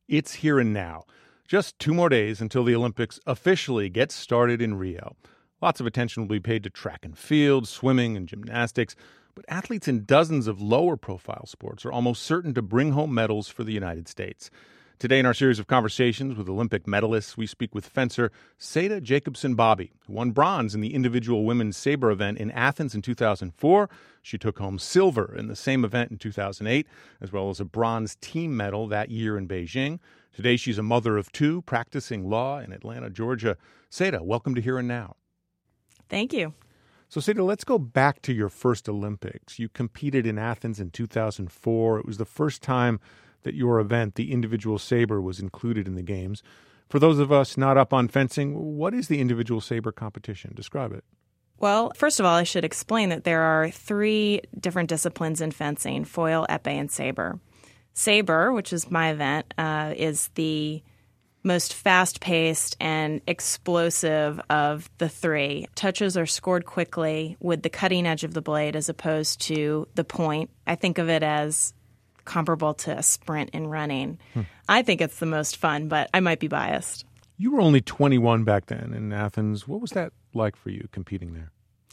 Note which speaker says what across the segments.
Speaker 1: It's here and now. Just 2 more days until the Olympics officially get started in Rio. Lots of attention will be paid to track and field, swimming, and gymnastics. But athletes in dozens of lower-profile sports are almost certain to bring home medals for the United States. Today in our series of conversations with Olympic medalists, we speak with fencer Seda Jacobson-Bobby, who won bronze in the individual women's saber event in Athens in 2004. She took home silver in the same event in 2008, as well as a bronze team medal that year in Beijing. Today she's a mother of 2, practicing law in Atlanta, Georgia. Seda, welcome to Here and Now.
Speaker 2: Thank you.
Speaker 1: So, Seda, let's go back to your first Olympics. You competed in Athens in 2004. It was the first time that your event, the individual saber, was included in the games. For those of us not up on fencing, what is the individual saber competition? Describe it.
Speaker 2: Well, first of all, I should explain that there are 3 different disciplines in fencing: foil, epee, and saber. Saber, which is my event, is the most fast-paced and explosive of the 3. Touches are scored quickly with the cutting edge of the blade as opposed to the point. I think of it as comparable to a sprint in running. I think it's the most fun, but I might be biased.
Speaker 1: You were only 21 back then in Athens. What was that like for you competing there?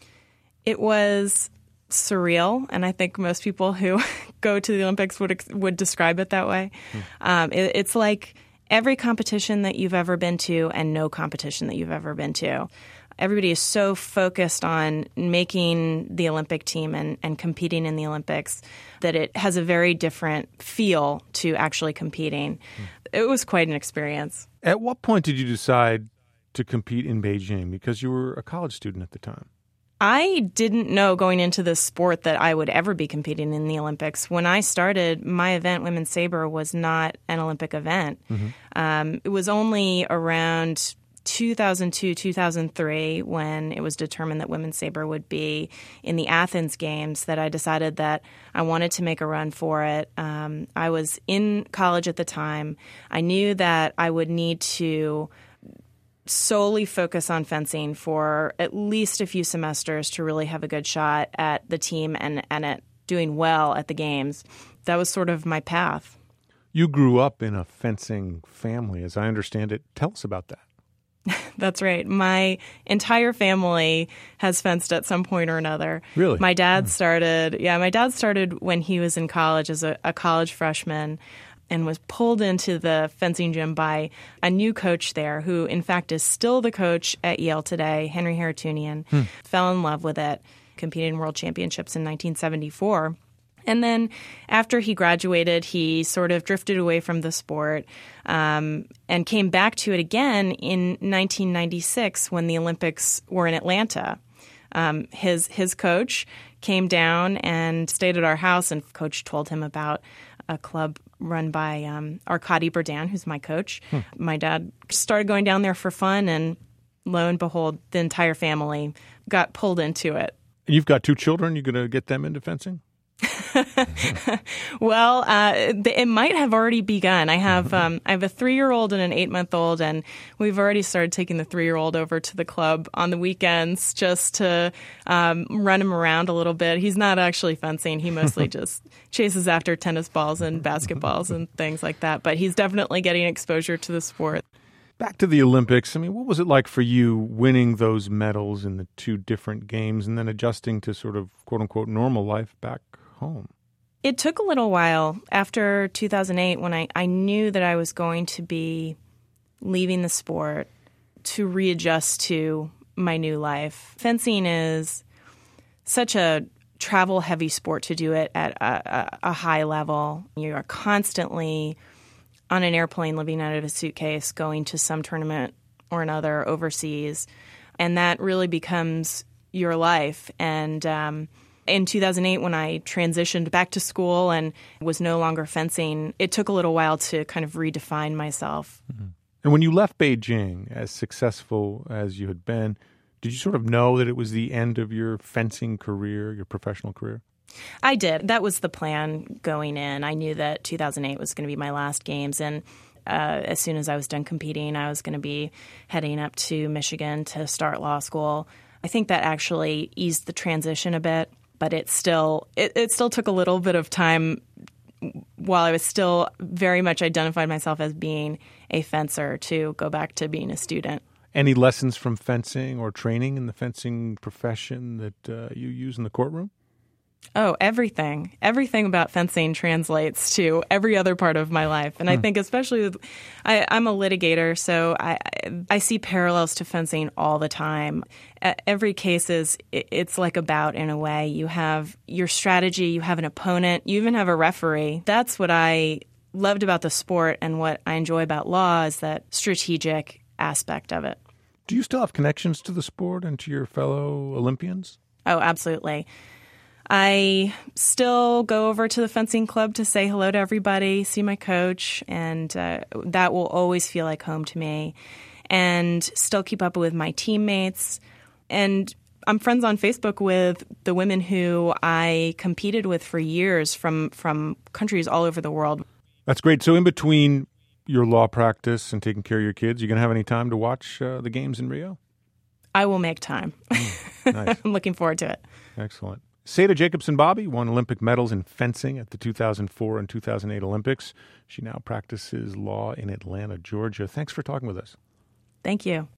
Speaker 2: It was surreal, and I think most people who go to the Olympics would describe it that way. It's like every competition that you've ever been to and no competition that you've ever been to. Everybody is so focused on making the Olympic team and competing in the Olympics that it has a very different feel to actually competing. It was quite an experience.
Speaker 1: At what point did you decide to compete in Beijing? Because you were a college student at the time.
Speaker 2: I didn't know going into this sport that I would ever be competing in the Olympics. When I started, my event, Women's Saber, was not an Olympic event. It was only around 2002, 2003, when it was determined that Women's Saber would be in the Athens Games, that I decided that I wanted to make a run for it. I was in college at the time. I knew that I would need to solely focus on fencing for at least a few semesters to really have a good shot at the team and at doing well at the games. That was sort of my path.
Speaker 1: You grew up in a fencing family, as I understand it. Tell us about that.
Speaker 2: That's right. My entire family has fenced at some point or another.
Speaker 1: Really?
Speaker 2: My dad started when he was in college as a college freshman and was pulled into the fencing gym by a new coach there who, in fact, is still the coach at Yale today, Henry Haratunian. Fell in love with it, competed in world championships in 1974. And then after he graduated, he sort of drifted away from the sport and came back to it again in 1996 when the Olympics were in Atlanta. His coach came down and stayed at our house, and coach told him about a club run by Arkady Berdan, who's my coach. My dad started going down there for fun, and lo and behold, the entire family got pulled into it.
Speaker 1: You've got 2 children. You going to get them into fencing?
Speaker 2: Well, it might have already begun. I have a 3-year-old and an 8-month-old, and we've already started taking the 3-year-old over to the club on the weekends just to run him around a little bit. He's not actually fencing. He mostly just chases after tennis balls and basketballs and things like that. But he's definitely getting exposure to the sport.
Speaker 1: Back to the Olympics. I mean, what was it like for you winning those medals in the 2 different games and then adjusting to sort of quote-unquote normal life back home?
Speaker 2: It took a little while. After 2008, when I knew that I was going to be leaving the sport, to readjust to my new life. Fencing is such a travel-heavy sport to do it at a high level. You are constantly on an airplane, living out of a suitcase, going to some tournament or another overseas, and that really becomes your life. And in 2008, when I transitioned back to school and was no longer fencing, it took a little while to kind of redefine myself.
Speaker 1: And when you left Beijing, as successful as you had been, did you sort of know that it was the end of your fencing career, your professional career?
Speaker 2: I did. That was the plan going in. I knew that 2008 was going to be my last games, and as soon as I was done competing, I was going to be heading up to Michigan to start law school. I think that actually eased the transition a bit, but it still took a little bit of time while I was still very much identified myself as being a fencer, to go back to being a student.
Speaker 1: Any lessons from fencing or training in the fencing profession that you use in the courtroom?
Speaker 2: Oh, everything. Everything about fencing translates to every other part of my life. And I think especially I'm a litigator, so I see parallels to fencing all the time. Every case it's like a bout in a way. You have your strategy, you have an opponent, you even have a referee. That's what I loved about the sport, and what I enjoy about law is that strategic aspect of it.
Speaker 1: Do you still have connections to the sport and to your fellow Olympians?
Speaker 2: Oh, absolutely. I still go over to the fencing club to say hello to everybody, see my coach, and that will always feel like home to me. And still keep up with my teammates. And I'm friends on Facebook with the women who I competed with for years from countries all over the world.
Speaker 1: That's great. So in between your law practice and taking care of your kids, you going to have any time to watch the games in Rio?
Speaker 2: I will make time.
Speaker 1: Nice.
Speaker 2: I'm looking forward to it.
Speaker 1: Excellent. Seda Jacobson-Bobby won Olympic medals in fencing at the 2004 and 2008 Olympics. She now practices law in Atlanta, Georgia. Thanks for talking with us.
Speaker 2: Thank you.